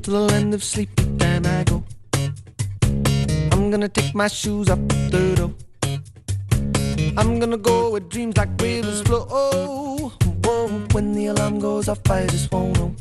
to the land of sleep, then I go. I'm gonna take my shoes up the door. I'm gonna go where dreams like rivers flow. Oh, when the alarm goes off, I just won't know.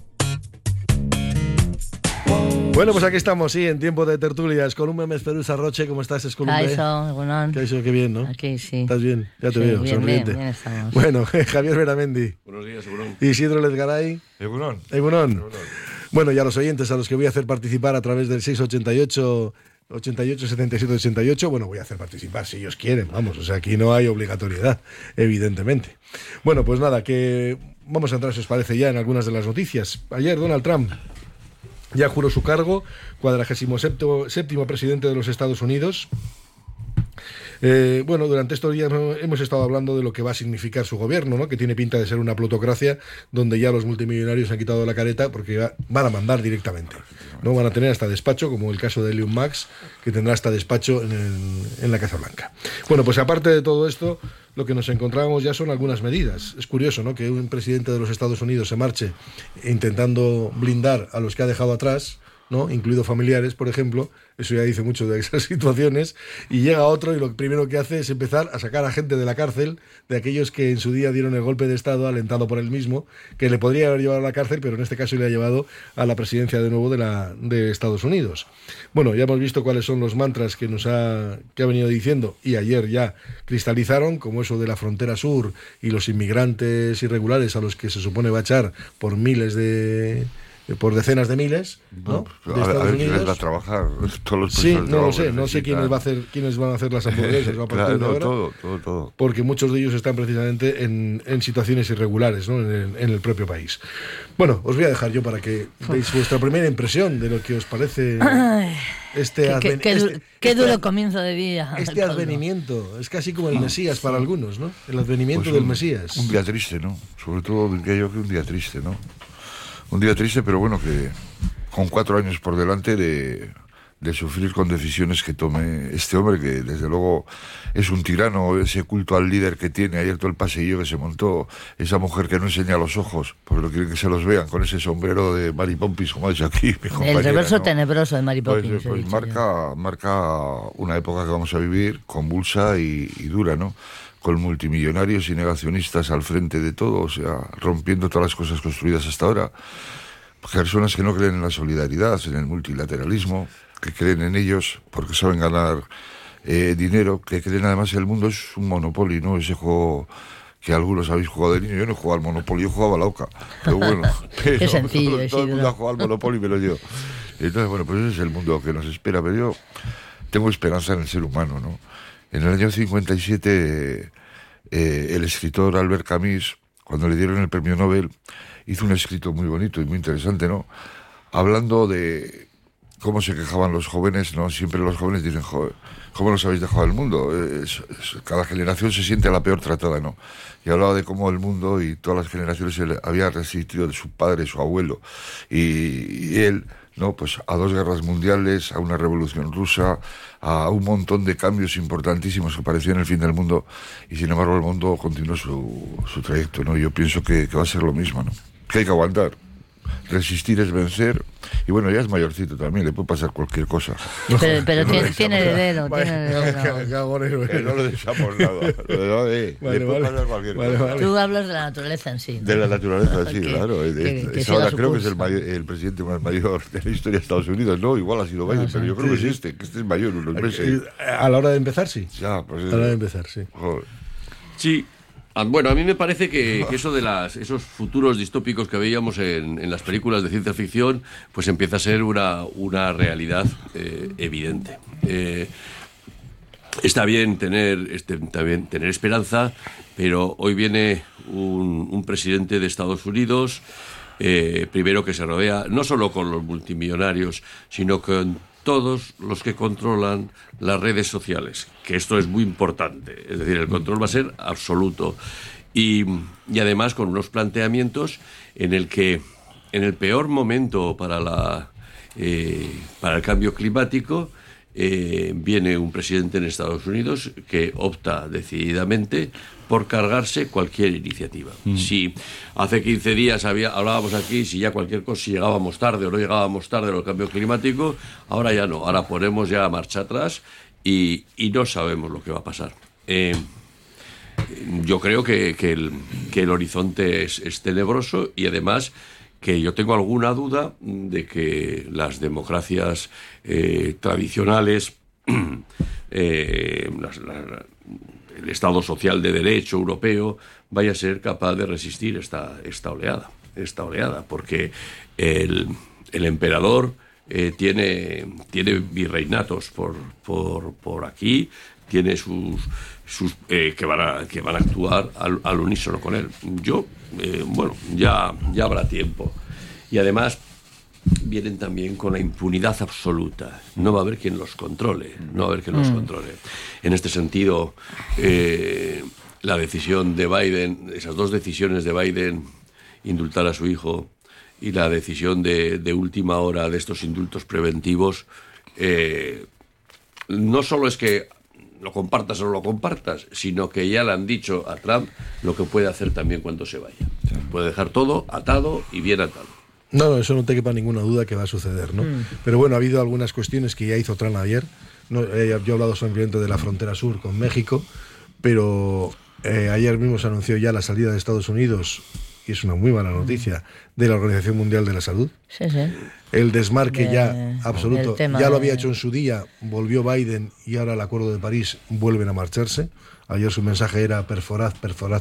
Bueno, pues aquí estamos, sí, en tiempo de tertulias. Columbe Mesperusa Roche, ¿cómo estás, Escolumbe? Qué bien, ¿no? Aquí sí. ¿Estás bien? Ya te veo, bien, sonriente. Bien estamos. Bueno, Javier Beramendi. Buenos días, Egunon. Isidro Lezgaray. Egunon. Bueno, y a los oyentes a los que voy a hacer participar a través del 688 77 88, bueno, voy a hacer participar si ellos quieren, vamos, o sea, aquí no hay obligatoriedad, evidentemente. Bueno, pues nada, que vamos a entrar, si os parece, ya en algunas de las noticias. Ayer Donald Trump ya juró su cargo, 47º presidente de los Estados Unidos. Bueno, durante estos días hemos estado hablando de lo que va a significar su gobierno, ¿no? Que tiene pinta de ser una plutocracia donde ya los multimillonarios han quitado la careta porque van a mandar directamente, ¿no? Van a tener hasta despacho, como el caso de Elon Musk, que tendrá hasta despacho en la Casa Blanca. Bueno, pues aparte de todo esto, lo que nos encontramos ya son algunas medidas. Es curioso, ¿no?, que un presidente de los Estados Unidos se marche intentando blindar a los que ha dejado atrás, ¿no?, incluido familiares, por ejemplo. Eso ya dice mucho de esas situaciones. Y llega otro y lo primero que hace es empezar a sacar a gente de la cárcel, de aquellos que en su día dieron el golpe de Estado, alentado por él mismo, que le podría haber llevado a la cárcel, pero en este caso le ha llevado a la presidencia de nuevo de Estados Unidos. Bueno, ya hemos visto cuáles son los mantras que ha venido diciendo, y ayer ya cristalizaron, como eso de la frontera sur y los inmigrantes irregulares a los que se supone va a echar por decenas de miles, ¿no? A ver quién les va a trabajar. Todos los sí, no lo sé quiénes van a hacer las hamburguesas a partir de ahora. Todo. Porque muchos de ellos están precisamente en situaciones irregulares, ¿no?, en el propio país. Bueno, os voy a dejar yo para que veáis vuestra primera impresión de lo que os parece qué duro comienzo de día. Este advenimiento, es casi como el Mesías para algunos, ¿no? El advenimiento del Mesías. Un día triste, ¿no? Sobre todo diría yo que un día triste, ¿no? Un día triste, pero bueno, que con 4 años por delante de sufrir con decisiones que tome este hombre, que desde luego es un tirano, ese culto al líder que tiene. Ayer todo el paseillo que se montó, esa mujer que no enseña los ojos, porque no quieren que se los vean, con ese sombrero de Mary Poppins, como ha dicho aquí mi compañera, el reverso, ¿no?, tenebroso de Mary Pues Poppins. marca una época que vamos a vivir convulsa y dura, ¿no?, con multimillonarios y negacionistas al frente de todo, o sea, rompiendo todas las cosas construidas hasta ahora. Personas que no creen en la solidaridad, en el multilateralismo, que creen en ellos porque saben ganar dinero, que creen además que el mundo es un Monopoly, ¿no? Ese juego que algunos habéis jugado de niño. Yo no he jugado al Monopoly, yo jugaba a la Oca. Pero bueno, qué sencillo, todo el mundo ha jugado al Monopoly, pero yo. Entonces, bueno, pues ese es el mundo que nos espera, pero yo tengo esperanza en el ser humano, ¿no? En el año 57, el escritor Albert Camus, cuando le dieron el premio Nobel, hizo un escrito muy bonito y muy interesante, ¿no?, hablando de cómo se quejaban los jóvenes, ¿no? Siempre los jóvenes dicen, joder, ¿cómo nos habéis dejado el mundo? Cada generación se siente la peor tratada, ¿no? Y hablaba de cómo el mundo y todas las generaciones se le había resistido de su padre, su abuelo, y él, ¿no?, pues a 2 guerras mundiales, a una revolución rusa, a un montón de cambios importantísimos que parecían el fin del mundo, y sin embargo el mundo continuó su trayecto, ¿no? Yo pienso que va a ser lo mismo, ¿no?, que hay que aguantar. Resistir es vencer. Y bueno, ya es mayorcito también, le puede pasar cualquier cosa. Pero tiene heredero. No le dejamos nada. Le puede pasar cualquier cosa. Tú hablas de la naturaleza en sí, ¿no? De la naturaleza, sí, que, claro. Ahora creo que es el presidente más mayor de la historia de Estados Unidos. No, igual ha sido Biden, pero yo creo que es que este es mayor unos meses. A la hora de empezar, sí. Ya, pues a la hora de empezar, sí. Joder. Sí. Bueno, a mí me parece que eso de esos futuros distópicos que veíamos en las películas de ciencia ficción, pues empieza a ser una realidad evidente. Está bien tener esperanza, pero hoy viene un presidente de Estados Unidos, primero que se rodea no solo con los multimillonarios, sino con todos los que controlan las redes sociales, que esto es muy importante, es decir, el control va a ser absoluto, y además con unos planteamientos en el que en el peor momento para el cambio climático viene un presidente en Estados Unidos que opta decididamente por cargarse cualquier iniciativa. Si hace 15 días hablábamos aquí si ya cualquier cosa, si llegábamos tarde o no llegábamos tarde al cambio climático, ahora ya no, ahora ponemos ya marcha atrás y no sabemos lo que va a pasar. Yo creo que el horizonte es tenebroso, y además que yo tengo alguna duda de que las democracias tradicionales, el Estado social de derecho europeo, vaya a ser capaz de resistir esta oleada, porque el emperador tiene virreinatos por aquí, tiene sus que van a actuar al unísono con él. Ya habrá tiempo. Y además vienen también con la impunidad absoluta. No va a haber quien los controle. En este sentido, la decisión de Biden, esas dos decisiones de Biden, indultar a su hijo, y la decisión de última hora de estos indultos preventivos, no solo es que lo compartas o no lo compartas, sino que ya le han dicho a Trump lo que puede hacer también cuando se vaya. Puede dejar todo atado y bien atado. No, eso no te quepa ninguna duda que va a suceder, ¿no? Pero bueno, ha habido algunas cuestiones que ya hizo Trump ayer. Yo he hablado simplemente de la frontera sur con México, pero ayer mismo se anunció ya la salida de Estados Unidos, y es una muy mala noticia, de la Organización Mundial de la Salud. Sí. El desmarque ya absoluto, ya lo había hecho en su día, volvió Biden y ahora el Acuerdo de París vuelven a marcharse. Ayer su mensaje era perforad.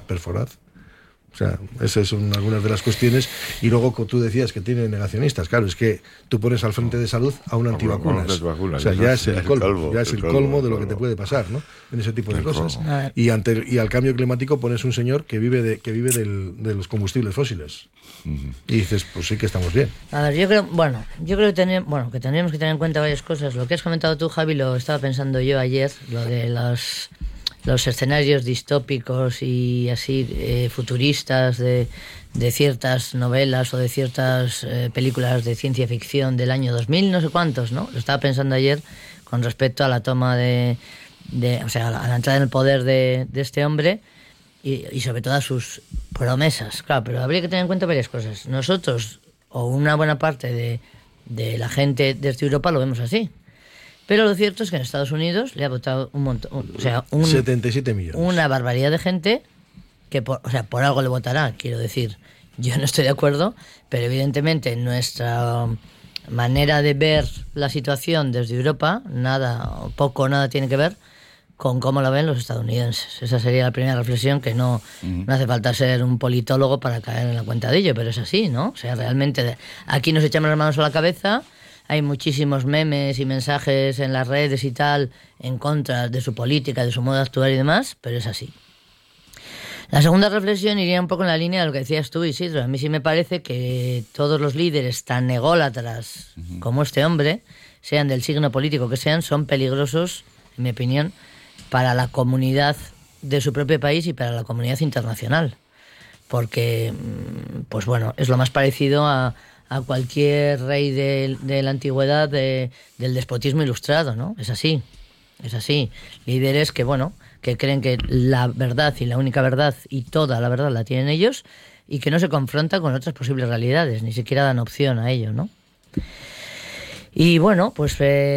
O sea, esas son algunas de las cuestiones. Y luego tú decías que tiene negacionistas. Claro, es que tú pones al frente de salud a un antivacunas. O sea, ya es el colmo de lo que te puede pasar, ¿no? En ese tipo de cosas. Y al cambio climático pones un señor que vive de los combustibles fósiles. Y dices, pues sí que estamos bien. A ver, yo creo que tendríamos que tener en cuenta varias cosas. Lo que has comentado tú, Javi, lo estaba pensando yo ayer, lo de los escenarios distópicos y así futuristas de ciertas novelas o de ciertas películas de ciencia ficción del año 2000, no sé cuántos, ¿no? Lo estaba pensando ayer con respecto a la toma o sea, a la entrada en el poder de este hombre y sobre todo a sus promesas. Claro, pero habría que tener en cuenta varias cosas. Nosotros, o una buena parte de la gente desde Europa, lo vemos así. Pero lo cierto es que en Estados Unidos le ha votado un montón, 77 millones. Una barbaridad de gente que por algo le votará, quiero decir. Yo no estoy de acuerdo, pero evidentemente nuestra manera de ver la situación desde Europa, poco o nada tiene que ver con cómo la ven los estadounidenses. Esa sería la primera reflexión, que no hace falta ser un politólogo para caer en la cuenta de ello, pero es así, ¿no? O sea, realmente aquí nos echamos las manos a la cabeza. Hay muchísimos memes y mensajes en las redes y tal en contra de su política, de su modo de actuar y demás, pero es así. La segunda reflexión iría un poco en la línea de lo que decías tú, Isidro. A mí sí me parece que todos los líderes tan ególatras como este hombre, sean del signo político que sean, son peligrosos, en mi opinión, para la comunidad de su propio país y para la comunidad internacional. Porque, pues bueno, es lo más parecido a cualquier rey de la antigüedad del despotismo ilustrado, ¿no? Es así. Líderes que creen que la verdad y la única verdad y toda la verdad la tienen ellos y que no se confrontan con otras posibles realidades, ni siquiera dan opción a ello, ¿no? Y bueno, pues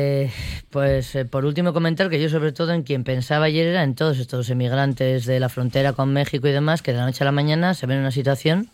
por último comentar que yo sobre todo en quien pensaba ayer era en todos estos emigrantes de la frontera con México y demás, que de la noche a la mañana se ven en una situación.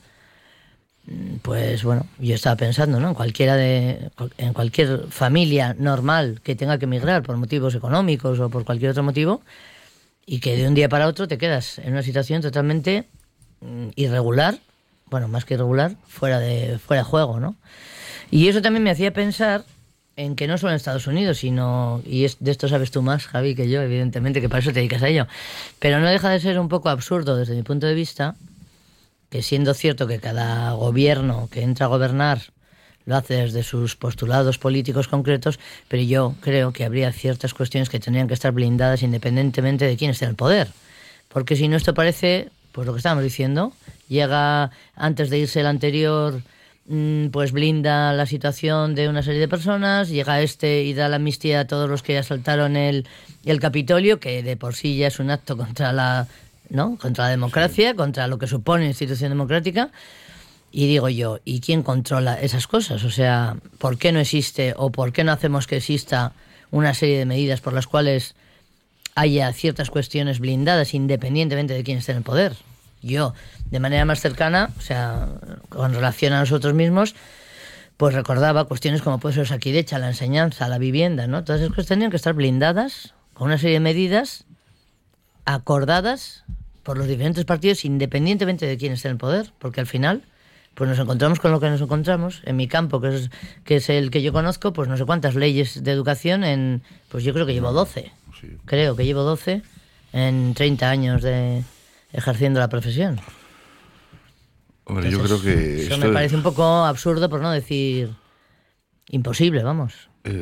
Pues bueno, yo estaba pensando, ¿no? En cualquier familia normal que tenga que emigrar por motivos económicos o por cualquier otro motivo, y que de un día para otro te quedas en una situación totalmente irregular, bueno, más que irregular, fuera de juego, ¿no? Y eso también me hacía pensar en que no solo en Estados Unidos, sino, de esto sabes tú más, Javi, que yo, evidentemente, que para eso te dedicas a ello, pero no deja de ser un poco absurdo desde mi punto de vista, que siendo cierto que cada gobierno que entra a gobernar lo hace desde sus postulados políticos concretos, pero yo creo que habría ciertas cuestiones que tendrían que estar blindadas independientemente de quién esté en el poder. Porque si no, esto parece, pues lo que estábamos diciendo, llega antes de irse el anterior pues blinda la situación de una serie de personas, llega y da la amnistía a todos los que asaltaron el Capitolio, que de por sí ya es un acto contra la democracia, contra lo que supone institución democrática. Y digo yo, ¿y quién controla esas cosas? O sea, ¿por qué no existe o por qué no hacemos que exista una serie de medidas por las cuales haya ciertas cuestiones blindadas independientemente de quién esté en el poder? Yo, de manera más cercana, o sea, con relación a nosotros mismos, pues recordaba cuestiones como puede ser Osakidetza, la enseñanza, la vivienda, ¿no? Todas esas cosas tendrían que estar blindadas con una serie de medidas acordadas por los diferentes partidos independientemente de quién esté en el poder, porque al final pues nos encontramos con lo que nos encontramos. En mi campo, que es el que yo conozco, pues no sé cuántas leyes de educación pues yo creo que llevo 12. Sí. Creo que llevo 12 en 30 años de ejerciendo la profesión. Hombre, Entonces, yo creo que eso me parece un poco absurdo, por no decir imposible, vamos.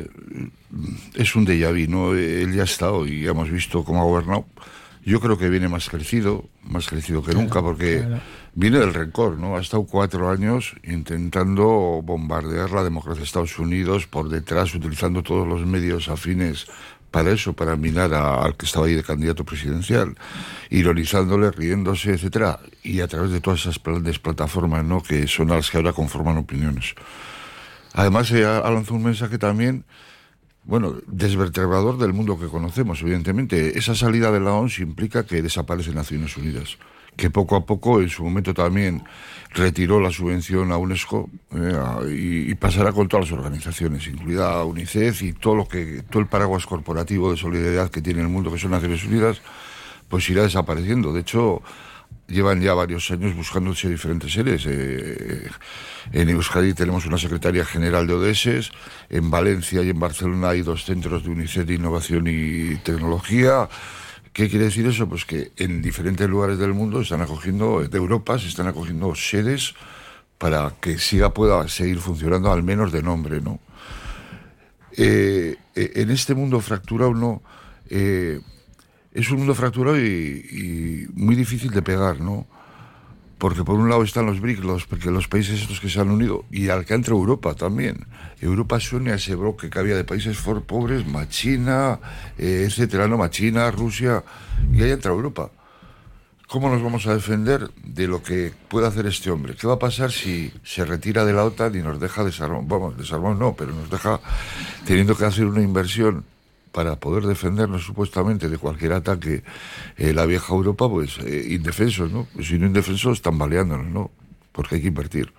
Es un déjà vu, ¿no? Él ya ha estado y hemos visto cómo ha gobernado. Yo creo que viene más crecido que nunca, porque viene del rencor, ¿no? Ha estado 4 años intentando bombardear la democracia de Estados Unidos por detrás, utilizando todos los medios afines para eso, para minar al que estaba ahí de candidato presidencial, ironizándole, riéndose, etcétera, y a través de todas esas grandes plataformas, ¿no?, que son las que ahora conforman opiniones. Además, ha lanzado un mensaje también, bueno, desvertebrador del mundo que conocemos, evidentemente. Esa salida de la OMS implica que desaparece Naciones Unidas, que poco a poco, en su momento también, retiró la subvención a UNESCO y pasará con todas las organizaciones, incluida UNICEF y todo el paraguas corporativo de solidaridad que tiene el mundo, que son Naciones Unidas, pues irá desapareciendo. De hecho, llevan ya varios años buscándose diferentes seres. En Euskadi tenemos una secretaria general de ODS, en Valencia y en Barcelona hay 2 centros de UNICEF de innovación y tecnología. ¿Qué quiere decir eso? Pues que en diferentes lugares del mundo de Europa se están acogiendo sedes para que pueda seguir funcionando, al menos de nombre, ¿no? En este mundo fracturado, ¿no? Es un mundo fracturado y muy difícil de pegar, ¿no? Porque por un lado están los BRICS, porque los países estos que se han unido, y al que entra Europa también. Europa se une a ese bloque que había de países pobres, más China, etcétera, ¿no? Más China, Rusia, y ahí entra Europa. ¿Cómo nos vamos a defender de lo que puede hacer este hombre? ¿Qué va a pasar si se retira de la OTAN y nos deja desarmar? Vamos, desarmar no, pero nos deja teniendo que hacer una inversión para poder defendernos supuestamente de cualquier ataque, la vieja Europa, pues indefensos, ¿no? Pues si no indefensos, tambaleándonos, ¿no? Porque hay que invertir.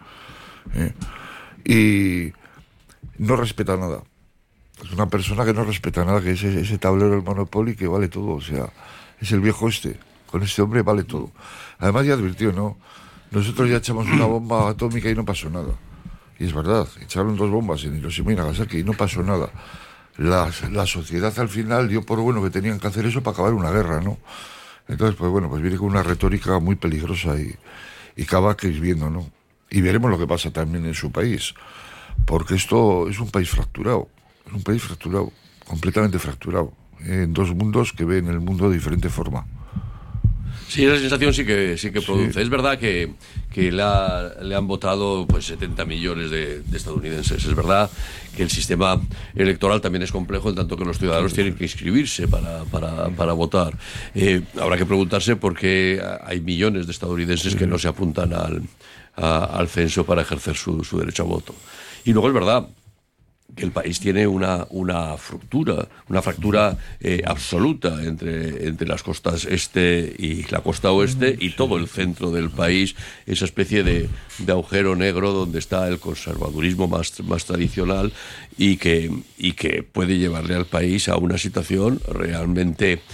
Y no respeta nada. Es una persona que no respeta nada, que es ese tablero del Monopoly que vale todo, o sea, es el viejo con este hombre vale todo. Además ya advirtió, ¿no? Nosotros ya echamos una bomba atómica y no pasó nada. Y es verdad, echaron 2 bombas en Hiroshima y Nagasaki y no pasó nada. La sociedad al final dio por bueno que tenían que hacer eso para acabar una guerra, ¿no? Entonces, pues bueno, pues viene con una retórica muy peligrosa y acaba que viendo, ¿no? Y veremos lo que pasa también en su país, porque esto es un país fracturado, completamente fracturado, en 2 mundos que ven el mundo de diferente forma. Sí, esa sensación sí que produce. Sí. Es verdad que le han votado pues 70 millones de estadounidenses. Es verdad que el sistema electoral también es complejo, en tanto que los ciudadanos tienen que inscribirse para votar. Habrá que preguntarse por qué hay millones de estadounidenses que no se apuntan al censo para ejercer su derecho a voto. Y luego es verdad que el país tiene una fractura absoluta entre las costas este y la costa oeste y todo el centro del país, esa especie de agujero negro donde está el conservadurismo más tradicional y que puede llevarle al país a una situación realmente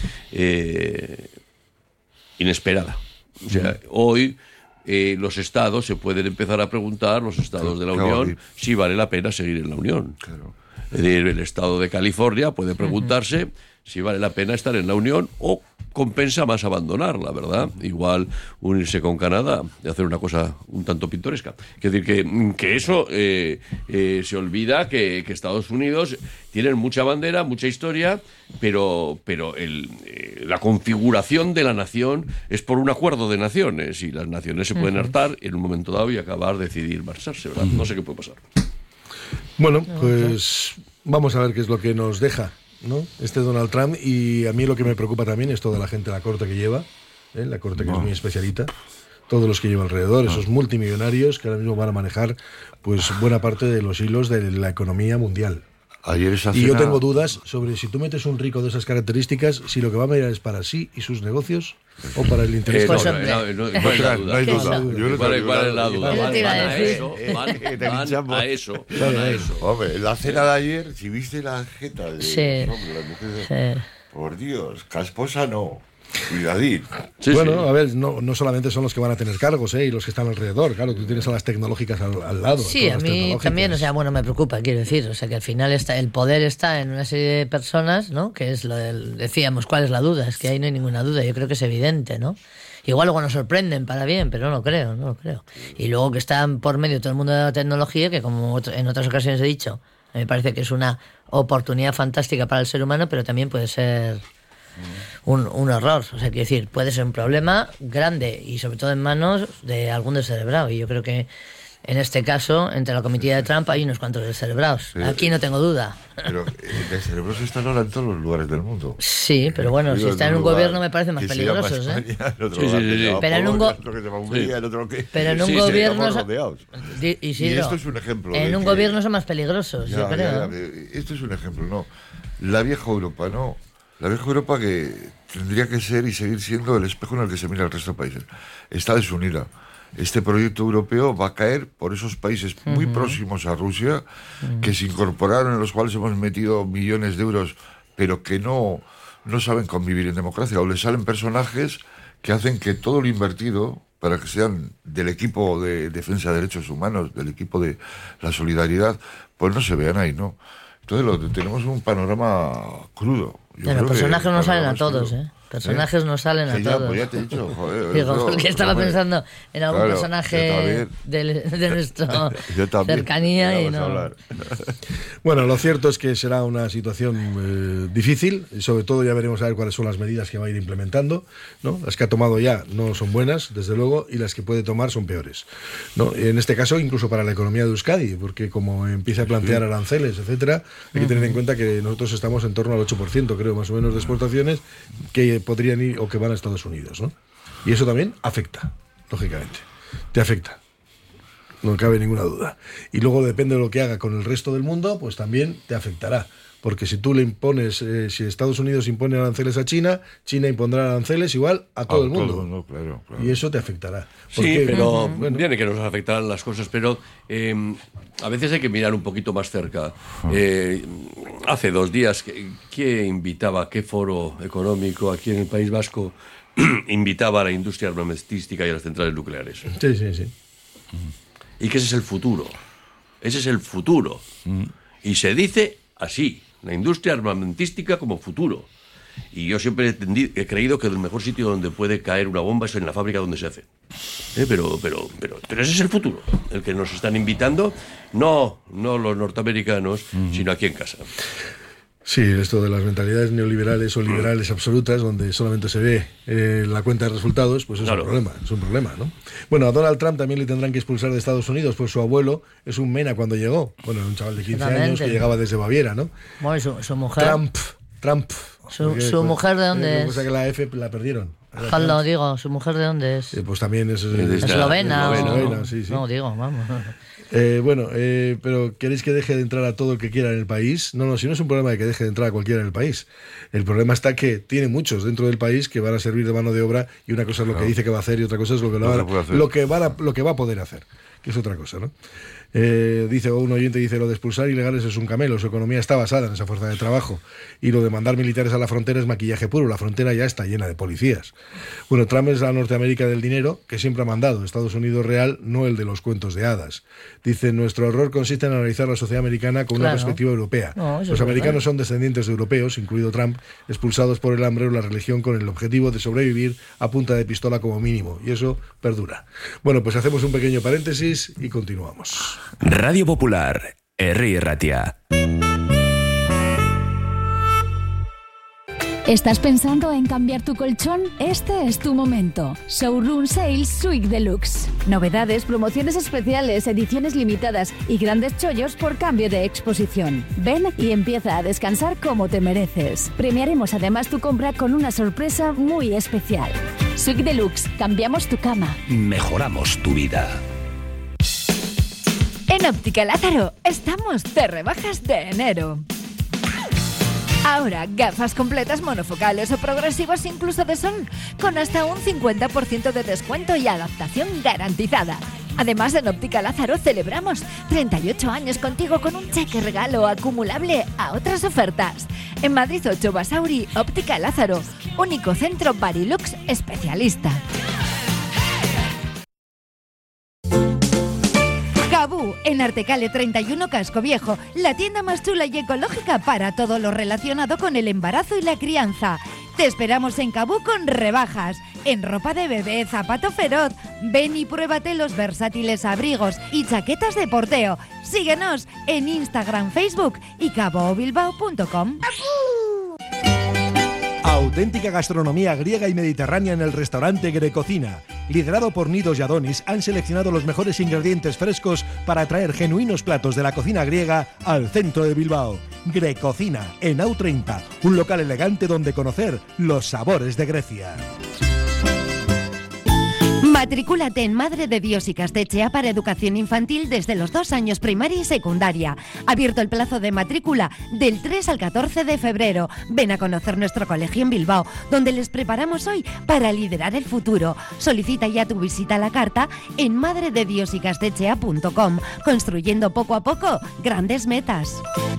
inesperada. O sea, hoy los estados se pueden empezar a preguntar, los estados de la Unión, si vale la pena seguir en la Unión. Claro. Es decir, el estado de California puede preguntarse si vale la pena estar en la Unión o compensa más abandonarla, ¿verdad? Igual unirse con Canadá y hacer una cosa un tanto pintoresca. Es decir, que eso se olvida que Estados Unidos tienen mucha bandera, mucha historia, pero la configuración de la nación es por un acuerdo de naciones y las naciones se pueden hartar en un momento dado y acabar decidir marcharse, ¿verdad? No sé qué puede pasar. Bueno, pues vamos a ver qué es lo que nos deja, ¿no? Donald Trump, y a mí lo que me preocupa también es toda la gente de la corte que lleva, la corte que es muy especialita, todos los que lleva alrededor, esos multimillonarios que ahora mismo van a manejar pues buena parte de los hilos de la economía mundial. Ayer esa Y yo cena- tengo dudas sobre si tú metes un rico de esas características, si lo que va a mirar es para sí y sus negocios o para el interés. Pues, No, hombre. ¿cuál es la No hay duda? duda. Yo no ¿Cuál tengo es la duda? Yo Van te iba a a decir. eso, van a eso. Hombre, la cena de ayer, si viste la jeta de Sí. los hombres, las mujeres, Sí. por Dios, casposa no, cuidadín. Sí, bueno, sí. a ver, no solamente son los que van a tener cargos, y los que están alrededor, claro, tú tienes a las tecnológicas al lado. Sí, todas a las mí tecnológicas. también, o sea, bueno, me preocupa, quiero decir, o sea, que al final el poder está en una serie de personas, ¿no? Que es decíamos, ¿cuál es la duda? Es que ahí no hay ninguna duda, yo creo que es evidente, ¿no? Igual luego nos sorprenden para bien, pero no lo creo. Y luego que están por medio todo el mundo de la tecnología, que como en otras ocasiones he dicho, me parece que es una oportunidad fantástica para el ser humano, pero también puede ser un error. O sea, quiero decir, puede ser un problema grande y sobre todo en manos de algún descerebrado. Y yo creo que en este caso, entre la comitiva de Trump hay unos cuantos descerebrados. Sí. Aquí no tengo duda. Pero de cerebros están ahora en todos los lugares del mundo. Sí, pero bueno, si Digo, está en un lugar gobierno me parece más que se llama peligrosos, ¿eh? España, el otro Sí, lugar sí, que sí. se llama Pero en un Polonia, go- el otro que se llama Hungría, el otro que... Pero en un Sí, sí, gobierno... estamos rodeados. Isidro, Y esto es un ejemplo en de un que- gobierno son más peligrosos, yo creo. Esto es un ejemplo, ¿no? La vieja Europa, ¿no? La vieja Europa que tendría que ser y seguir siendo el espejo en el que se mira el resto de países. Está desunida. Este proyecto europeo va a caer por esos países muy próximos a Rusia, que se incorporaron, en los cuales hemos metido millones de euros, pero que no saben convivir en democracia, o les salen personajes que hacen que todo lo invertido, para que sean del equipo de defensa de derechos humanos, del equipo de la solidaridad, pues no se vean ahí, ¿no? Entonces tenemos un panorama crudo. Yo Bueno, creo que personajes el no salen panorama a es todos, crudo. ¿eh? Personajes no salen a Sí, ya, todos. pues ya te he dicho, joder. Digo, yo- porque estaba hombre, pensando en algún claro, personaje yo de nuestra yo también, cercanía ya y vamos a no. hablar. Bueno, lo cierto es que será una situación difícil y sobre todo ya veremos a ver cuáles son las medidas que va a ir implementando, ¿no? Las que ha tomado ya no son buenas, desde luego, y las que puede tomar son peores, ¿no? En este caso, incluso para la economía de Euskadi, porque como empieza a plantear aranceles, etcétera, hay que tener en cuenta que nosotros estamos en torno al 8%, creo, más o menos, de exportaciones que podrían ir o que van a Estados Unidos, ¿no? Y eso también afecta, lógicamente. Te afecta. No cabe ninguna duda. Y luego depende de lo que haga con el resto del mundo, pues también te afectará. Porque si tú le impones, si Estados Unidos impone aranceles a China, China impondrá aranceles igual a todo el mundo. Claro, claro. Y eso te afectará. Sí, Porque, pero bueno, tiene que nos afectarán las cosas, pero a veces hay que mirar un poquito más cerca. Hace 2 días, ¿qué invitaba, qué foro económico aquí en el País Vasco invitaba a la industria armamentística y a las centrales nucleares? sí, sí, sí. Y que ese es el futuro. Ese es el futuro. Y se dice así, la industria armamentística como futuro. Y yo siempre he creído que el mejor sitio donde puede caer una bomba es en la fábrica donde se hace. Pero ese es el futuro, el que nos están invitando, no los norteamericanos, sino aquí en casa. Sí, esto de las mentalidades neoliberales o liberales absolutas, donde solamente se ve la cuenta de resultados, pues es Claro. un problema, ¿no? Bueno, a Donald Trump también le tendrán que expulsar de Estados Unidos, pues su abuelo es un mena cuando llegó. Bueno, un chaval de 15 años Exactamente. que llegaba desde Baviera, ¿no? Bueno, y su mujer. Trump. Su mujer, ¿de dónde Lo que pasa es? que la F la perdieron. Ojalá, digo, ¿su mujer de dónde es? Pues también es ¿Eslovena? eslovena, sí, sí. No, digo, vamos. Pero ¿queréis que deje de entrar a todo el que quiera en el país? No, si no es un problema de que deje de entrar a cualquiera en el país. El problema está que tiene muchos dentro del país que van a servir de mano de obra y una cosa es lo que dice que va a hacer y otra cosa es lo que, Lo que puede hacer. lo que va a poder hacer. que es otra cosa, ¿no? Dice un oyente, dice, lo de expulsar ilegales es un camelo, su economía está basada en esa fuerza de trabajo, y lo de mandar militares a la frontera es maquillaje puro, la frontera ya está llena de policías. Bueno, Trump es la Norteamérica del dinero que siempre ha mandado, Estados Unidos real, no el de los cuentos de hadas. Dice, nuestro error consiste en analizar la sociedad americana con una perspectiva europea. No, los americanos son descendientes de europeos, incluido Trump, expulsados por el hambre o la religión con el objetivo de sobrevivir a punta de pistola como mínimo, y eso perdura. Bueno, pues hacemos un pequeño paréntesis y continuamos. Radio Popular, Herri Ratia. ¿Estás pensando en cambiar tu colchón? Este es tu momento. Showroom Sales Suite Deluxe. Novedades, promociones especiales, ediciones limitadas y grandes chollos por cambio de exposición. Ven y empieza a descansar como te mereces. Premiaremos además tu compra con una sorpresa muy especial. Suite Deluxe. Cambiamos tu cama. Mejoramos tu vida. En Óptica Lázaro estamos de rebajas de enero. Ahora, gafas completas monofocales o progresivas incluso de sol, con hasta un 50% de descuento y adaptación garantizada. Además, en Óptica Lázaro celebramos 38 años contigo con un cheque regalo acumulable a otras ofertas. En Madrid 8 Basauri, Óptica Lázaro, único centro Barilux especialista. Cabú, en Artecale 31 Casco Viejo, la tienda más chula y ecológica para todo lo relacionado con el embarazo y la crianza. Te esperamos en Cabú con rebajas, en ropa de bebé, zapato feroz. Ven y pruébate los versátiles abrigos y chaquetas de porteo. Síguenos en Instagram, Facebook y cabobilbao.com. Auténtica gastronomía griega y mediterránea en el restaurante Grecocina. Liderado por Nidos y Adonis, han seleccionado los mejores ingredientes frescos para traer genuinos platos de la cocina griega al centro de Bilbao. Grecocina, en AU30, un local elegante donde conocer los sabores de Grecia. Matricúlate en Madre de Dios y Castechea para educación infantil desde los 2 años primaria y secundaria. Abierto el plazo de matrícula del 3 al 14 de febrero. Ven a conocer nuestro colegio en Bilbao, donde les preparamos hoy para liderar el futuro. Solicita ya tu visita a la carta en madredediosycastechea.com, construyendo poco a poco grandes metas.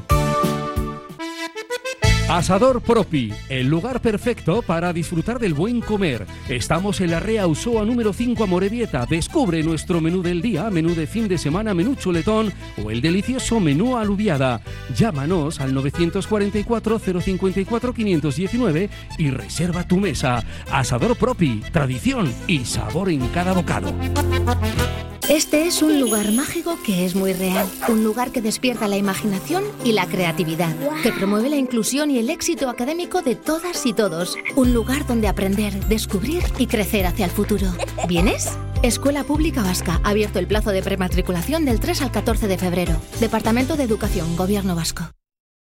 Asador Propi, el lugar perfecto para disfrutar del buen comer. Estamos en la Rea Usoa número 5 Amorebieta. Descubre nuestro menú del día, menú de fin de semana, menú chuletón o el delicioso menú alubiada. Llámanos al 944 054 519 y reserva tu mesa. Asador Propi, tradición y sabor en cada bocado. Este es un lugar mágico que es muy real. Un lugar que despierta la imaginación y la creatividad, que promueve la inclusión y el éxito académico de todas y todos. Un lugar donde aprender, descubrir y crecer hacia el futuro. ¿Vienes? Escuela Pública Vasca. Abierto el plazo de prematriculación del 3 al 14 de febrero. Departamento de Educación, Gobierno Vasco.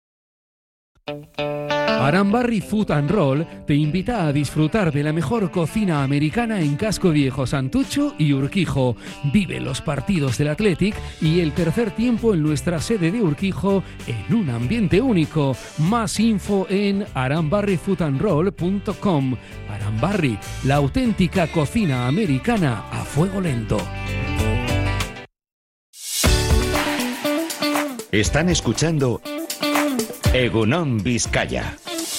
Arambarri Food and Roll te invita a disfrutar de la mejor cocina americana en Casco Viejo, Santucho y Urquijo. Vive los partidos del Athletic y el tercer tiempo en nuestra sede de Urquijo en un ambiente único. Más info en arambarrifoodandroll.com. Arambarri, la auténtica cocina americana a fuego lento. Están escuchando Egunon Vizcaya.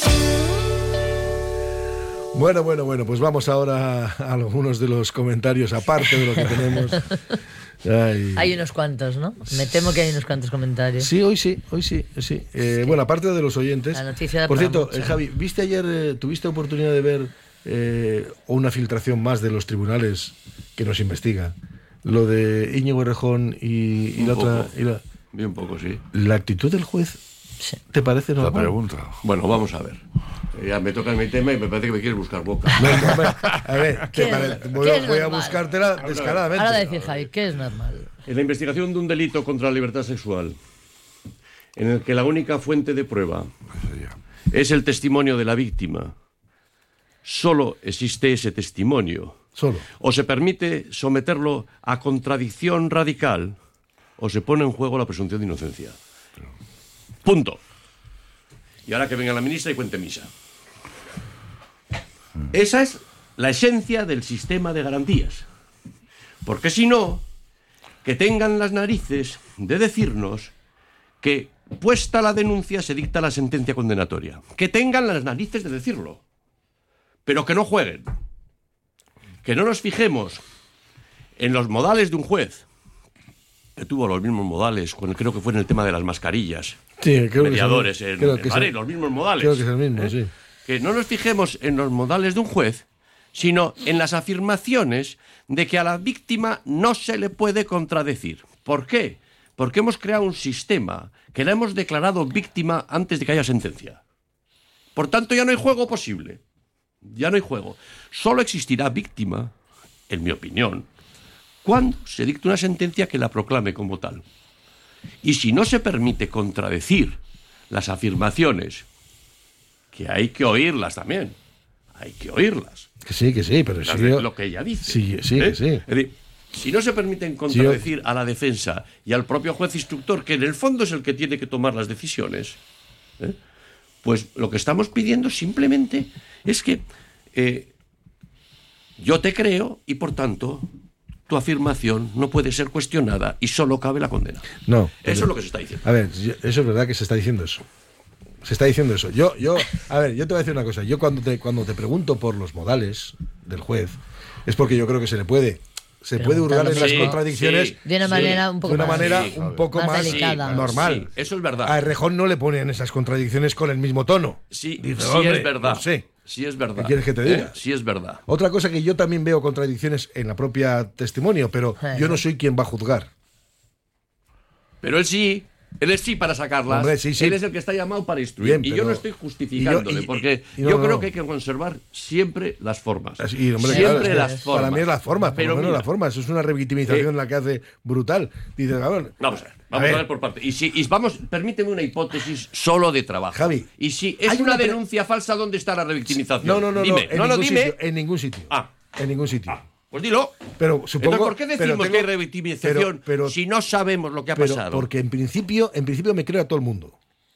Bueno, pues vamos ahora a algunos de los comentarios, aparte de lo que tenemos. Ay. Hay unos cuantos, ¿no? Me temo que hay unos cuantos comentarios. Sí, hoy sí. Bueno, aparte de los oyentes. La noticia por cierto, mucho. Javi, ¿viste ayer, tuviste oportunidad de ver una filtración más de los tribunales que nos investiga? Lo de Íñigo Errejón y la otra... Vi un poco, sí. ¿La actitud del juez te parece normal? La pregunta. Bueno, vamos a ver. Ya me toca mi tema y me parece que me quieres buscar boca. A ver, voy a buscártela descaradamente. Ahora decir, Javi, ¿qué es normal? En la investigación de un delito contra la libertad sexual, en el que la única fuente de prueba es el testimonio de la víctima, solo existe ese testimonio. Solo. O se permite someterlo a contradicción radical, o se pone en juego la presunción de inocencia. Punto. Y ahora que venga la ministra y cuente misa. Esa es la esencia del sistema de garantías. Porque si no, que tengan las narices de decirnos que, puesta la denuncia, se dicta la sentencia condenatoria. Que tengan las narices de decirlo, pero que no jueguen. Que no nos fijemos en los modales de un juez, que tuvo los mismos modales, creo que fue en el tema de las mascarillas. Sí, creo mediadores que en los mismos modales. Creo que es el mismo, sí. Que no nos fijemos en los modales de un juez, sino en las afirmaciones de que a la víctima no se le puede contradecir. ¿Por qué? Porque hemos creado un sistema que la hemos declarado víctima antes de que haya sentencia. Por tanto, ya no hay juego posible. Ya no hay juego. Solo existirá víctima, en mi opinión, cuando se dicte una sentencia que la proclame como tal. Y si no se permite contradecir las afirmaciones, que hay que oírlas también, hay que oírlas. Que sí, pero sí. Lo que ella dice. Sí. Es decir, si no se permiten contradecir a la defensa y al propio juez instructor, que en el fondo es el que tiene que tomar las decisiones, pues lo que estamos pidiendo simplemente es que yo te creo y, por tanto, tu afirmación no puede ser cuestionada y solo cabe la condena. No. Eso es lo que se está diciendo. A ver, eso es verdad que se está diciendo eso. Se está diciendo eso. Yo te voy a decir una cosa. Yo cuando te pregunto por los modales del juez, es porque yo creo que se puede hurgar en las contradicciones de una manera un poco más delicada. Normal. Sí, eso es verdad. A Errejón no le ponen esas contradicciones con el mismo tono. Sí, dice, es verdad. No sé. Sí es verdad. ¿Qué quieres que te diga? Sí es verdad. Otra cosa que yo también veo contradicciones en la propia testimonio, pero yo no soy quien va a juzgar. Pero él es sí para sacarlas. Hombre, sí. Él es el que está llamado para instruir. Bien, y yo no estoy justificándole, porque yo creo que hay que conservar siempre las formas. Siempre las formas. Para mí es las formas, pero no las formas. Eso es una revictimización la que hace brutal. Dice, vamos a ver por parte. Permíteme una hipótesis solo de trabajo. Javi, y si es una denuncia falsa, ¿dónde está la revictimización? No. Dime. En ningún sitio. En ningún sitio. Pues dilo. Pero supongo. Entonces, ¿por qué decimos que hay revictimización si no sabemos lo que ha pasado? Porque en principio me creo a todo el mundo.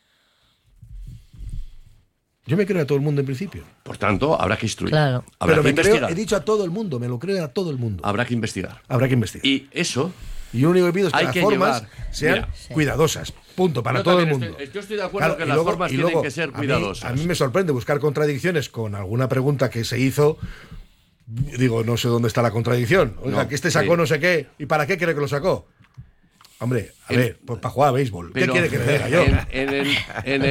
Yo me creo a todo el mundo en principio. Por tanto, habrá que instruir. Claro. Habrá que investigar. He dicho a todo el mundo, me lo creo a todo el mundo. Habrá que investigar. Y eso. Y yo lo único que pido es que las formas sean cuidadosas. Punto, para todo el mundo. Yo estoy de acuerdo que las formas tienen que ser cuidadosas. A mí me sorprende buscar contradicciones con alguna pregunta que se hizo. Digo, no sé dónde está la contradicción. Oiga, que sacó no sé qué. ¿Y para qué cree que lo sacó? Hombre, pues para jugar a béisbol. ¿Qué quiere que le diga yo? En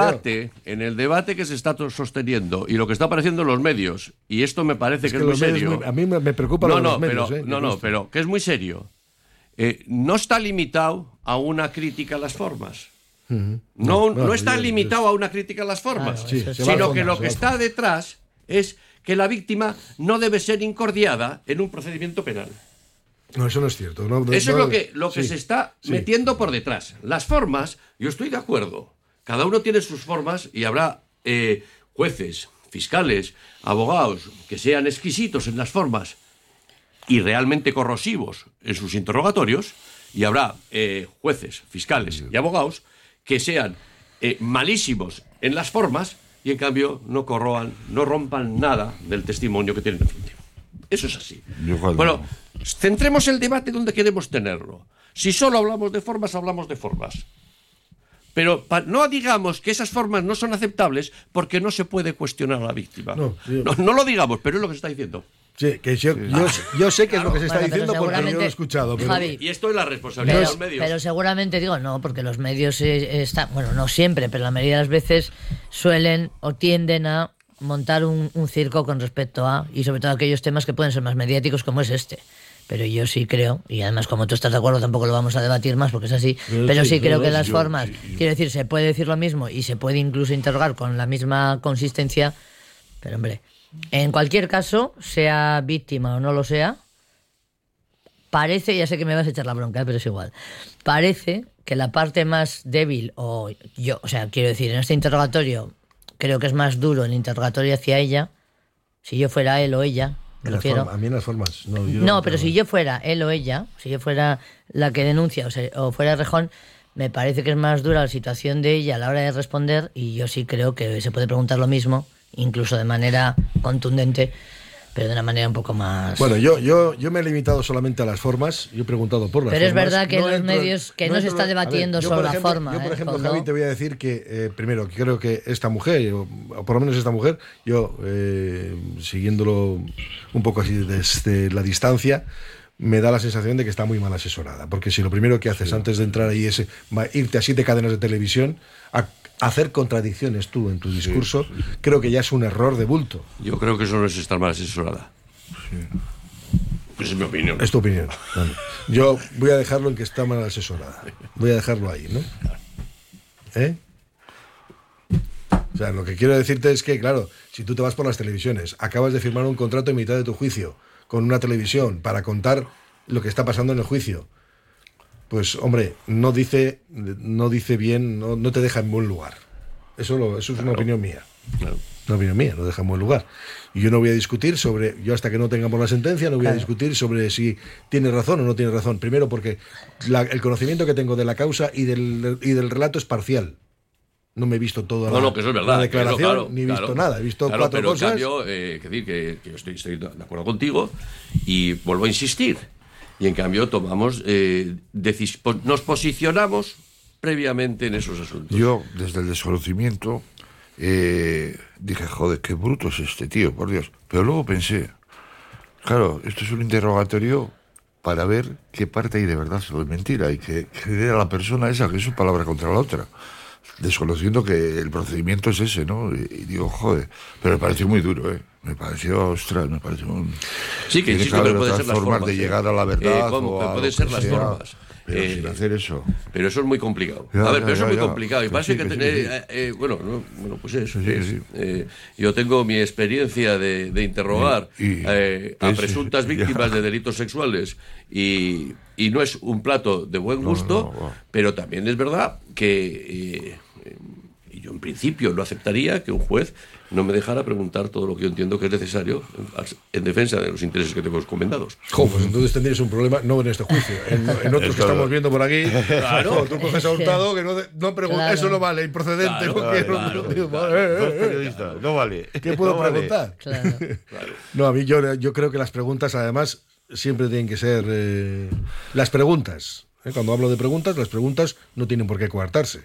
el debate que se está sosteniendo y lo que está apareciendo en los medios, y esto me parece que es muy serio. A mí me preocupa los medios. Pero que es muy serio. No está limitado a una crítica a las formas. No está limitado a una crítica a las formas, sino que lo que está detrás es que la víctima no debe ser incordiada en un procedimiento penal. No, eso no es cierto. Eso es lo que se está metiendo por detrás. Las formas, yo estoy de acuerdo. Cada uno tiene sus formas y habrá jueces, fiscales, abogados que sean exquisitos en las formas y realmente corrosivos en sus interrogatorios, y habrá jueces, fiscales y abogados que sean malísimos en las formas y en cambio no rompan nada del testimonio que tienen enfrente. Eso es así. Bueno, centremos el debate donde queremos tenerlo. Si solo hablamos de formas, hablamos de formas. Pero no digamos que esas formas no son aceptables porque no se puede cuestionar a la víctima. No lo digamos, pero es lo que se está diciendo. Sí, que yo sé que es lo que se está diciendo porque yo lo he escuchado. Pero... Javi, y esto es la responsabilidad de los medios. Pero seguramente porque los medios están, bueno, no siempre, pero la mayoría de las veces suelen o tienden a montar un circo con respecto a, y sobre todo aquellos temas que pueden ser más mediáticos como es este. Pero yo sí creo, y además como tú estás de acuerdo tampoco lo vamos a debatir más porque es así, pero sí creo que las formas, quiero decir, se puede decir lo mismo y se puede incluso interrogar con la misma consistencia, pero hombre, en cualquier caso, sea víctima o no lo sea, parece, ya sé que me vas a echar la bronca, pero es igual, parece que la parte más débil, quiero decir, en este interrogatorio, creo que es más duro el interrogatorio hacia ella, si yo fuera él o ella, me refiero. A mí en las formas. Pero si yo fuera él o ella, si yo fuera la que denuncia o fuera Errejón, me parece que es más dura la situación de ella a la hora de responder, y yo sí creo que se puede preguntar lo mismo, incluso de manera contundente, pero de una manera un poco más... Bueno, yo me he limitado solamente a las formas. Yo he preguntado por las pero formas. Es verdad que los medios, que no se está debatiendo sobre la forma. Yo, por ejemplo, Javi, te voy a decir que, primero, que creo que esta mujer, o por lo menos esta mujer, yo, siguiéndolo un poco así desde la distancia, me da la sensación de que está muy mal asesorada. Porque si lo primero que haces antes de entrar ahí es irte a 7 cadenas de televisión, a hacer contradicciones tú en tu discurso, creo que ya es un error de bulto. Yo creo que eso no es estar mal asesorada. Pues es mi opinión. Es tu opinión. Vale. Yo voy a dejarlo en que está mal asesorada. Voy a dejarlo ahí, ¿no? O sea, lo que quiero decirte es que, claro, si tú te vas por las televisiones, acabas de firmar un contrato en mitad de tu juicio con una televisión para contar lo que está pasando en el juicio, pues, hombre, no dice bien, no te deja en buen lugar. Eso es una opinión mía. Claro. Una opinión mía, no deja en buen lugar. Y yo no voy a discutir yo hasta que no tengamos la sentencia, no voy a discutir sobre si tiene razón o no tiene razón. Primero porque el conocimiento que tengo de la causa y del relato es parcial. No me he visto toda que eso es verdad, la declaración, claro, ni he visto nada. He visto 4 pero cosas. Pero en cambio, que yo estoy de acuerdo contigo y vuelvo a insistir. Y en cambio nos posicionamos previamente en esos asuntos. Yo, desde el desconocimiento, dije, joder, qué bruto es este tío, por Dios. Pero luego pensé, claro, esto es un interrogatorio para ver qué parte hay de verdad o de mentira, y que era la persona esa que es su palabra contra la otra, desconociendo que el procedimiento es ese, ¿no? Y digo, joder, pero me pareció muy duro, ¿eh? Me pareció un... Sí, que insisto, pero pueden ser las formas formas de llegar a la verdad. Pueden ser las formas. Pero sin hacer eso. Pero eso es muy complicado. Eso es muy complicado. Y pasa que tener... pues eso. Sí. Yo tengo mi experiencia de interrogar a presuntas víctimas de delitos sexuales y no es un plato de buen gusto, pero también es verdad que... y yo en principio no aceptaría que un juez no me dejara preguntar todo lo que yo entiendo que es necesario en defensa de los intereses que tengo encomendados. Pues entonces tendrías un problema, no en este juicio, en otros que estamos viendo por aquí. Claro. Tú coges a Hurtado que no pregunta, claro. Eso no vale, improcedente. No vale. ¿Qué puedo preguntar? Claro. No, a mí yo creo que las preguntas, además, siempre tienen que ser las preguntas. Cuando hablo de preguntas, las preguntas no tienen por qué coartarse.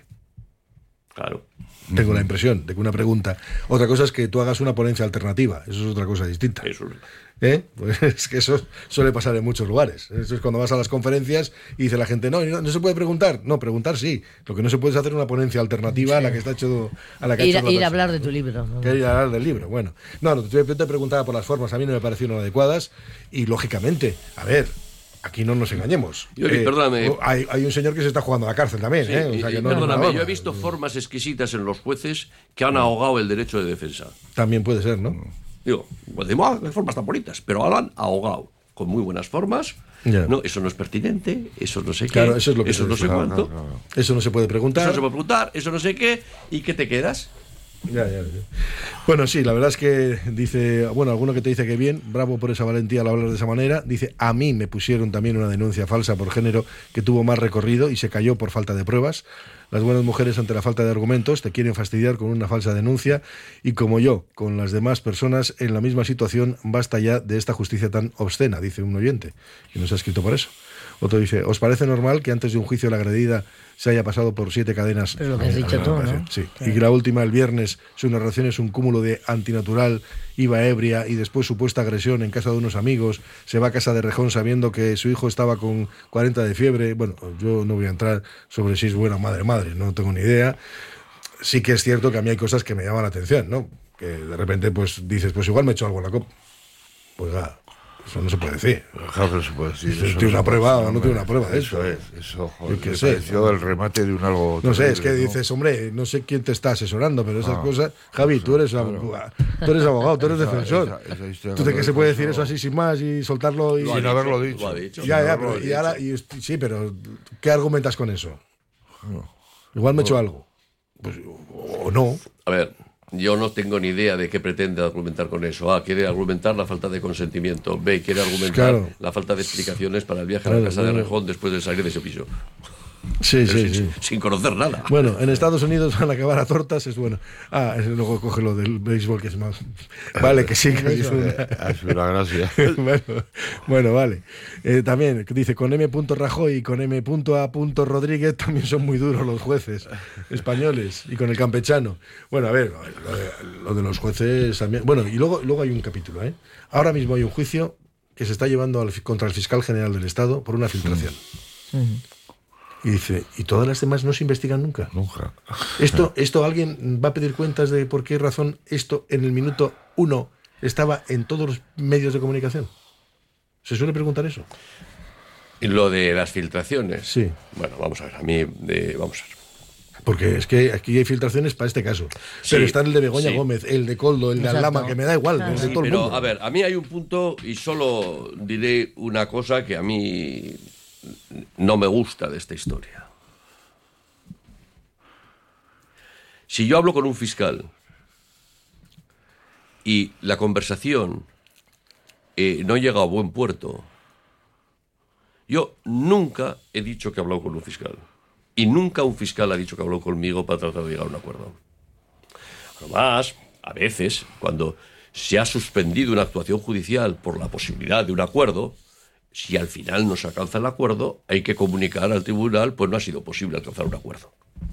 Claro. Tengo la impresión de que una pregunta... Otra cosa es que tú hagas una ponencia alternativa. Eso es otra cosa distinta. Eso. Pues es que eso suele pasar en muchos lugares. Eso es cuando vas a las conferencias y dice la gente, no se puede preguntar. No, preguntar sí. Lo que no se puede es hacer una ponencia alternativa a la que está hecho... Ir a hablar de tu libro. ¿No? Ir a hablar del libro, bueno. No, te preguntaba por las formas. A mí no me parecieron adecuadas. Y, lógicamente, a ver... Aquí no nos engañemos. Perdóname. Hay un señor que se está jugando a la cárcel también. Sí, O sea que perdóname, yo he visto formas exquisitas en los jueces que han ahogado el derecho de defensa. También puede ser, ¿no? Digo, qué formas tan bonitas, pero lo han ahogado con muy buenas formas. Yeah. No, eso no es pertinente, eso no sé qué, claro, eso es lo que eso no sé cuánto. Eso no se puede preguntar. Eso no se puede preguntar, eso no sé qué, ¿y qué te quedas? Ya. Bueno, sí, la verdad es que dice, alguno que te dice que bien, bravo por esa valentía al hablar de esa manera. Dice, a mí me pusieron también una denuncia falsa por género que tuvo más recorrido y se cayó por falta de pruebas. Las buenas mujeres, ante la falta de argumentos, te quieren fastidiar con una falsa denuncia, y como yo, con las demás personas en la misma situación, basta ya de esta justicia tan obscena, dice un oyente, y nos ha escrito por eso. Otro dice, ¿os parece normal que antes de un juicio la agredida se haya pasado por 7 cadenas? Es lo que has dicho tú, ¿no? Sí. Y que la última, el viernes, su narración es un cúmulo de antinatural, iba ebria y después supuesta agresión en casa de unos amigos, se va a casa de Rejón sabiendo que su hijo estaba con 40 de fiebre. Bueno, yo no voy a entrar sobre si es buena madre, no tengo ni idea. Sí que es cierto que a mí hay cosas que me llaman la atención, ¿no? Que de repente pues dices, pues igual me he hecho algo en la copa. Pues nada. Eso no se puede decir. Claro que no se puede decir. ¿Tiene una prueba o no tiene una prueba de eso? Eso, joder. Yo qué Me sé. pareció el remate de un algo... No sé, es que terrible, dices, hombre, no sé quién te está asesorando, pero esas cosas... Javi, tú eres abogado, tú eres defensor. ¿Tú de qué se puede decir eso así sin más y soltarlo? Y... Sin haberlo dicho. Sí, pero ¿qué argumentas con eso? Igual me he hecho algo. Pues, o no. A ver... Yo no tengo ni idea de qué pretende argumentar con eso. A, quiere argumentar la falta de consentimiento. B, quiere argumentar la falta de explicaciones para el viaje a la casa de Rejón después de salir de ese piso. Sí, sí. Sin conocer nada. Bueno, en Estados Unidos van a acabar a tortas, es bueno. Luego coge lo del béisbol, que es más... Vale, que sí, que es una gracia. Bueno, vale. También dice, con M. Rajoy y con M. A. Rodríguez también son muy duros los jueces españoles, y con el campechano. Bueno, a ver, lo de los jueces también... Bueno, y luego hay un capítulo, ¿eh? Ahora mismo hay un juicio que se está llevando contra el fiscal general del Estado por una filtración. Y dice, ¿y todas las demás no se investigan nunca? Nunca. ¿Esto alguien va a pedir cuentas de por qué razón esto en el minuto 1 estaba en todos los medios de comunicación? ¿Se suele preguntar eso? ¿Y lo de las filtraciones? Sí. Bueno, vamos a ver, vamos a ver. Porque es que aquí hay filtraciones para este caso. Sí, pero está el de Begoña Gómez, el de Koldo, el de Aldama, que me da igual, el de todo el mundo. Pero, a ver, a mí hay un punto, y solo diré una cosa que a mí no me gusta de esta historia. Si yo hablo con un fiscal y la conversación no llega a buen puerto, yo nunca he dicho que he hablado con un fiscal. Y nunca un fiscal ha dicho que habló conmigo para tratar de llegar a un acuerdo. Además, a veces, cuando se ha suspendido una actuación judicial por la posibilidad de un acuerdo, si al final no se alcanza el acuerdo, hay que comunicar al tribunal, pues no ha sido posible alcanzar un acuerdo.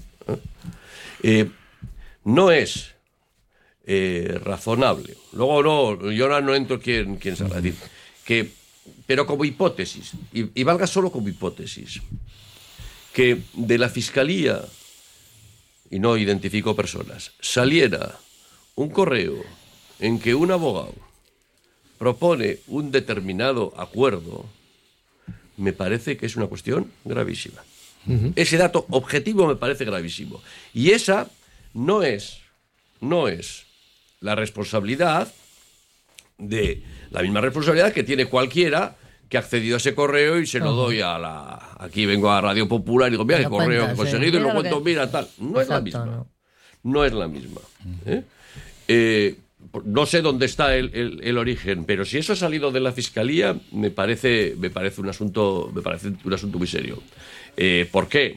No es razonable. Luego yo ahora no entro quién sabrá decir. Pero como hipótesis, y valga solo como hipótesis, que de la Fiscalía, y no identifico personas, saliera un correo en que un abogado propone un determinado acuerdo, me parece que es una cuestión gravísima. Ese dato objetivo me parece gravísimo. Y esa no es la responsabilidad de la misma responsabilidad que tiene cualquiera que ha accedido a ese correo y se lo doy aquí vengo a Radio Popular y digo, mira el correo que he conseguido y lo cuento, mira, tal. No es la misma. No es la misma. No sé dónde está el origen, pero si eso ha salido de la Fiscalía, me parece un asunto muy serio. ¿Por qué?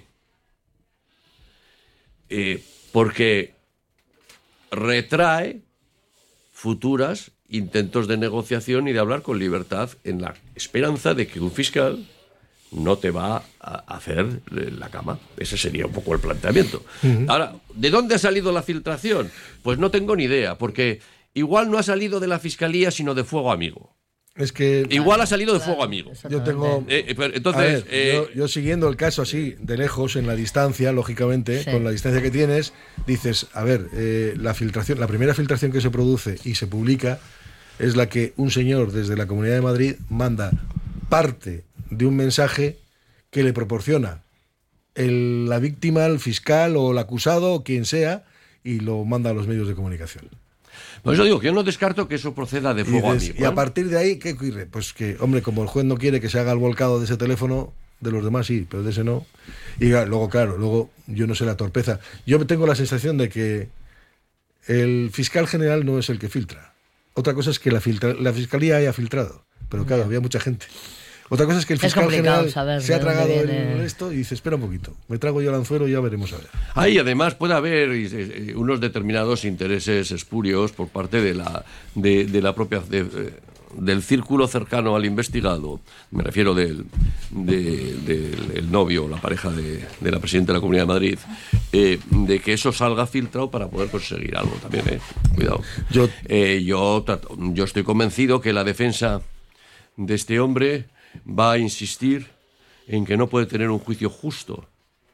Porque retrae futuras intentos de negociación y de hablar con libertad en la esperanza de que un fiscal no te va a hacer la cama. Ese sería un poco el planteamiento. Ahora, ¿de dónde ha salido la filtración? Pues no tengo ni idea, porque igual no ha salido de la Fiscalía, sino de Fuego Amigo. Es que igual ha salido de Fuego Amigo. Yo tengo... entonces, yo siguiendo el caso así, de lejos, en la distancia, lógicamente, con la distancia que tienes, dices, a ver, la primera filtración que se produce y se publica es la que un señor desde la Comunidad de Madrid manda parte de un mensaje que le proporciona la víctima, el fiscal o el acusado o quien sea, y lo manda a los medios de comunicación. Pues yo digo que yo no descarto que eso proceda de Fuego Amigo. Y a partir de ahí, ¿qué ocurre? Pues que, hombre, como el juez no quiere que se haga el volcado de ese teléfono, de los demás sí, pero de ese no. Y luego, claro, yo no sé la torpeza. Yo tengo la sensación de que el fiscal general no es el que filtra. Otra cosa es que la Fiscalía haya filtrado, pero claro, había mucha gente. Otra cosa es que el fiscal general se ha tragado esto y dice, espera un poquito, me trago yo el anzuelo y ya veremos a ver. Ahí además puede haber unos determinados intereses espurios por parte de la propia... del círculo cercano al investigado, me refiero del novio, la pareja de la presidenta de la Comunidad de Madrid, de que eso salga filtrado para poder conseguir algo también, cuidado. Yo estoy convencido que la defensa de este hombre va a insistir en que no puede tener un juicio justo,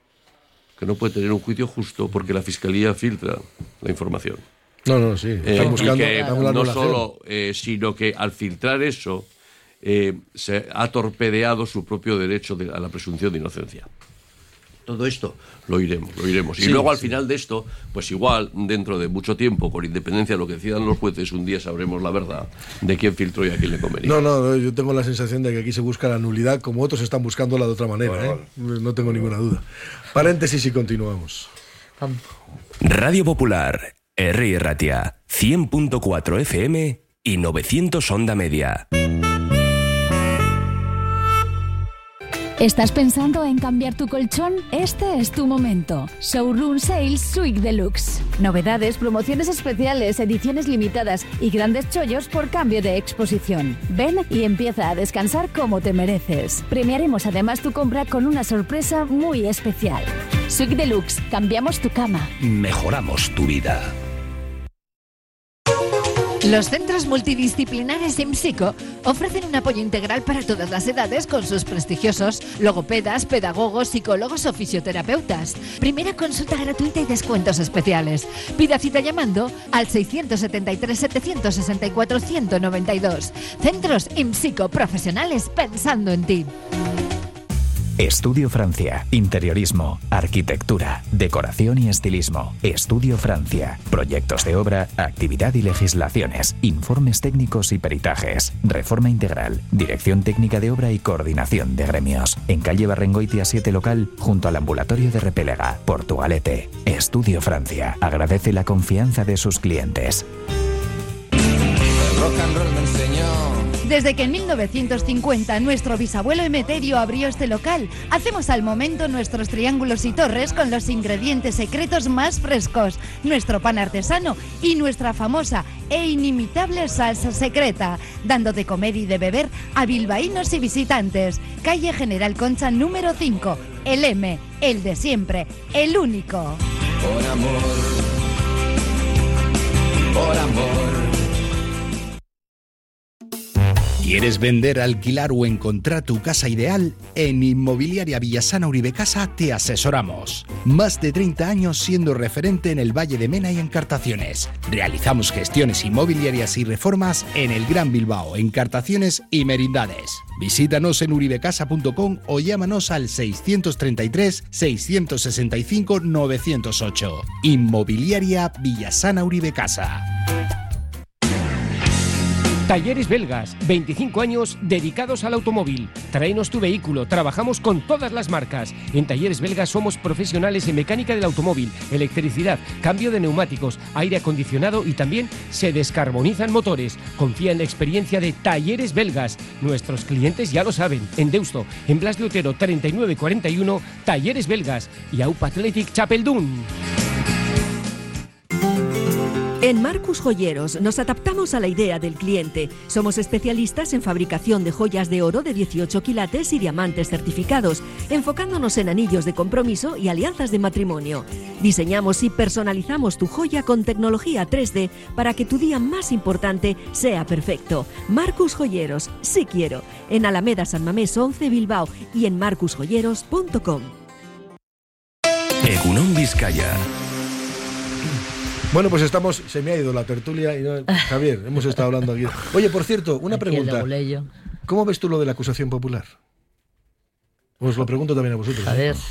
porque la Fiscalía filtra la información. No, sí. Están buscando, no solo, sino que al filtrar eso se ha torpedeado su propio derecho a la presunción de inocencia. Todo esto lo iremos. Y luego al final de esto, pues igual dentro de mucho tiempo, con independencia de lo que decidan los jueces, un día sabremos la verdad de quién filtró y a quién le convenía. No, yo tengo la sensación de que aquí se busca la nulidad como otros están buscándola de otra manera. No tengo ninguna duda. Paréntesis y continuamos. Radio Popular, R. Ratia, 100.4 FM y 900 onda media. ¿Estás pensando en cambiar tu colchón? Este es tu momento. Showroom Sales Suite Deluxe. Novedades, promociones especiales, ediciones limitadas y grandes chollos por cambio de exposición. Ven y empieza a descansar como te mereces. Premiaremos además tu compra con una sorpresa muy especial. Suite Deluxe. Cambiamos tu cama. Mejoramos tu vida. Los centros multidisciplinares IMSICO ofrecen un apoyo integral para todas las edades con sus prestigiosos logopedas, pedagogos, psicólogos o fisioterapeutas. Primera consulta gratuita y descuentos especiales. Pida cita llamando al 673-764-192. Centros IMSICO, profesionales pensando en ti. Estudio Francia. Interiorismo, arquitectura, decoración y estilismo. Estudio Francia. Proyectos de obra, actividad y legislaciones. Informes técnicos y peritajes. Reforma integral. Dirección técnica de obra y coordinación de gremios. En calle Barrengoitia 7 local, junto al ambulatorio de Repélega, Portugalete. Estudio Francia. Agradece la confianza de sus clientes. El rock and roll me enseñó. Desde que en 1950 nuestro bisabuelo Emeterio abrió este local, hacemos al momento nuestros triángulos y torres con los ingredientes secretos más frescos, nuestro pan artesano y nuestra famosa e inimitable salsa secreta, dando de comer y de beber a bilbaínos y visitantes. Calle General Concha número 5, el M, el de siempre, el único. Por amor, por amor. ¿Quieres vender, alquilar o encontrar tu casa ideal? En Inmobiliaria Villasana Uribecasa te asesoramos. Más de 30 años siendo referente en el Valle de Mena y Encartaciones. Realizamos gestiones inmobiliarias y reformas en el Gran Bilbao, Encartaciones y Merindades. Visítanos en uribecasa.com o llámanos al 633-665-908. Inmobiliaria Villasana Uribecasa. Talleres Belgas, 25 años dedicados al automóvil. Tráenos tu vehículo, trabajamos con todas las marcas. En Talleres Belgas somos profesionales en mecánica del automóvil, electricidad, cambio de neumáticos, aire acondicionado y también se descarbonizan motores. Confía en la experiencia de Talleres Belgas. Nuestros clientes ya lo saben. En Deusto, en Blas de Otero 3941, Talleres Belgas y AUPA Athletic Chapeldún. En Marcus Joyeros nos adaptamos a la idea del cliente. Somos especialistas en fabricación de joyas de oro de 18 quilates y diamantes certificados, enfocándonos en anillos de compromiso y alianzas de matrimonio. Diseñamos y personalizamos tu joya con tecnología 3D para que tu día más importante sea perfecto. Marcus Joyeros, sí quiero. En Alameda San Mamés 11 Bilbao y en marcusjoyeros.com. Egunon Vizcaya. Bueno, pues se me ha ido la tertulia y Javier, hemos estado hablando aquí. Oye, por cierto, una pregunta. ¿Cómo ves tú lo de la acusación popular? Os lo pregunto también a vosotros. A ver.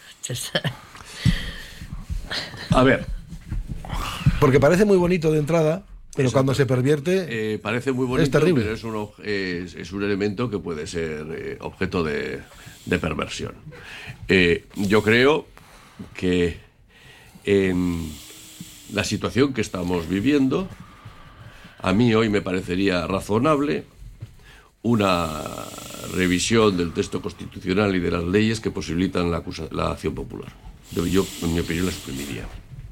A ver. Porque parece muy bonito de entrada, pero exacto, cuando se pervierte parece muy bonito, es terrible. Pero es un elemento que puede ser objeto de perversión. Yo creo que en la situación que estamos viviendo, a mí hoy me parecería razonable una revisión del texto constitucional y de las leyes que posibilitan la acción popular. Yo, en mi opinión, la suprimiría.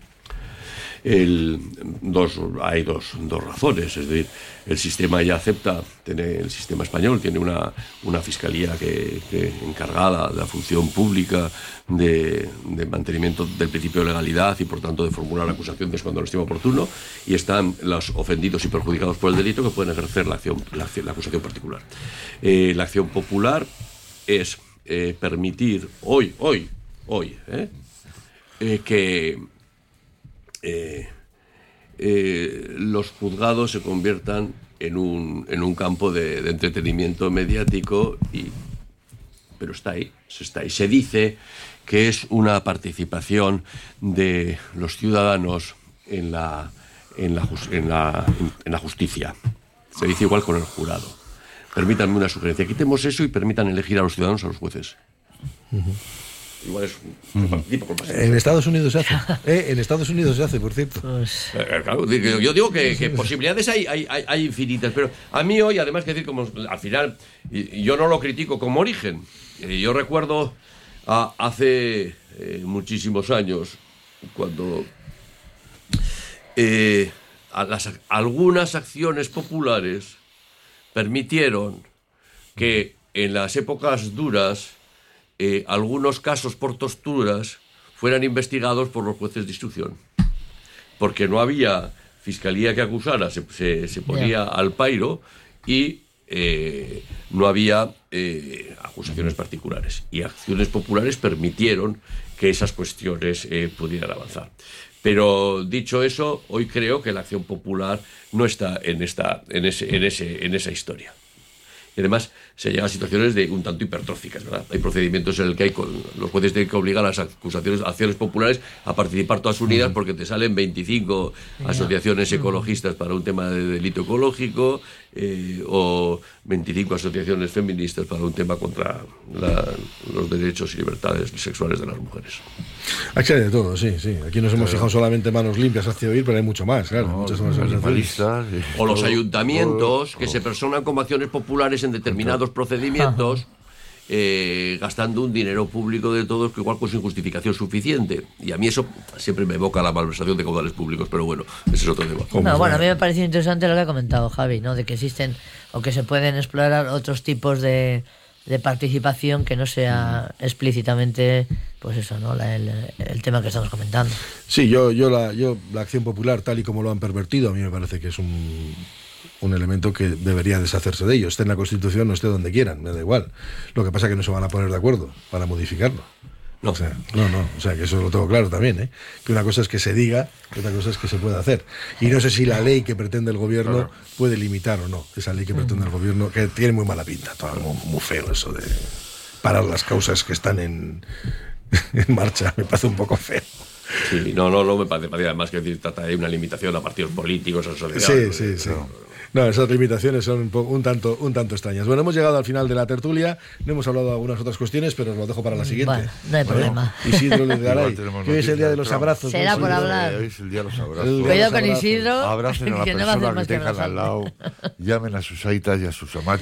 Hay dos razones, es decir, el sistema ya acepta, el sistema español tiene una fiscalía que encargada de la función pública de mantenimiento del principio de legalidad y por tanto de formular acusaciones cuando lo estima oportuno, y están los ofendidos y perjudicados por el delito que pueden ejercer la acusación particular. La acción popular es permitir hoy que los juzgados se conviertan en un campo de entretenimiento mediático, pero está ahí. Se dice que es una participación de los ciudadanos en la justicia. Se dice igual con el jurado. Permítanme una sugerencia. Quitemos eso y permitan elegir a los ciudadanos a los jueces. igual es un participo con más. En Estados Unidos se hace. En Estados Unidos se hace, por cierto. Claro, yo digo que posibilidades hay infinitas, pero a mí hoy, además, que decir, como al final, y yo no lo critico como origen. Yo recuerdo hace muchísimos años, cuando algunas acciones populares permitieron que en las épocas duras algunos casos por torturas fueran investigados por los jueces de instrucción, porque no había fiscalía que acusara, se ponía al pairo y no había acusaciones particulares, y acciones populares permitieron que esas cuestiones pudieran avanzar. Pero dicho eso, hoy creo que la acción popular no está en esa historia. Y además se llega a situaciones de un tanto hipertróficas, ¿verdad? Hay procedimientos en el que los jueces tienen que obligar a las acciones populares a participar todas unidas, porque te salen 25 asociaciones ecologistas para un tema de delito ecológico, o 25 asociaciones feministas para un tema contra los derechos y libertades sexuales de las mujeres. Aquí hay de todo, sí. Aquí nos hemos fijado solamente manos limpias hacia oír, pero hay mucho más, claro. Muchas más organizaciones. O los ayuntamientos que se personan como acciones populares en determinados procedimientos, gastando un dinero público de todos, que igual con sin justificación suficiente. Y a mí eso siempre me evoca la malversación de caudales públicos, pero bueno, ese es otro tema. No, bueno, a mí me ha parecido interesante lo que ha comentado Javi, ¿no? De que existen o que se pueden explorar otros tipos de participación que no sea explícitamente, pues eso, ¿no? El tema que estamos comentando. Sí, yo la acción popular, tal y como lo han pervertido, a mí me parece que es un elemento que debería deshacerse de ello. Esté en la Constitución, no esté donde quieran, me da igual. Lo que pasa es que no se van a poner de acuerdo para modificarlo. No. O sea, que eso lo tengo claro también, ¿eh? Que una cosa es que se diga, que otra cosa es que se pueda hacer. Y no sé si la ley que pretende el gobierno puede limitar o no. Esa ley que pretende el gobierno, que tiene muy mala pinta, todo muy feo eso de parar las causas que están en marcha, me parece un poco feo. Sí, no me parece, además que decir, trata de una limitación a partidos políticos, a sociedad. Sí. No, esas limitaciones son un tanto extrañas. Bueno, hemos llegado al final de la tertulia, no hemos hablado de algunas otras cuestiones, pero os lo dejo para la siguiente. Bueno, no hay problema. Isidro Legaray, que hoy es el día de los abrazos. Será por hablar. Hoy es el día de los abrazos. Cuidado con Isidro. Abracen a la persona que tengan al lado, llamen a sus aitas y a sus amantes.